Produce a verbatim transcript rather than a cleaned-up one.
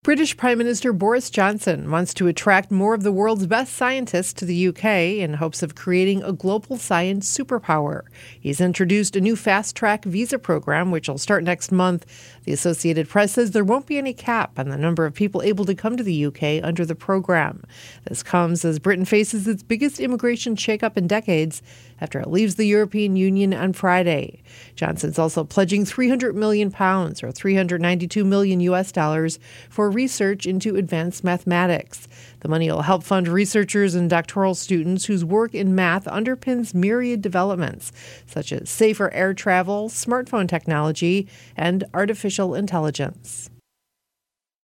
British Prime Minister Boris Johnson wants to attract more of the world's best scientists to the U K in hopes of creating a global science superpower. He's introduced a new fast-track visa program, which will start next month. The Associated Press says there won't be any cap on the number of people able to come to the U K under the program. This comes as Britain faces its biggest immigration shakeup in decades after it leaves the European Union on Friday. Johnson's also pledging three hundred million pounds, or three hundred ninety-two million U S dollars, for research into advanced mathematics. The money will help fund researchers and doctoral students whose work in math underpins myriad developments, such as safer air travel, smartphone technology, and artificial intelligence.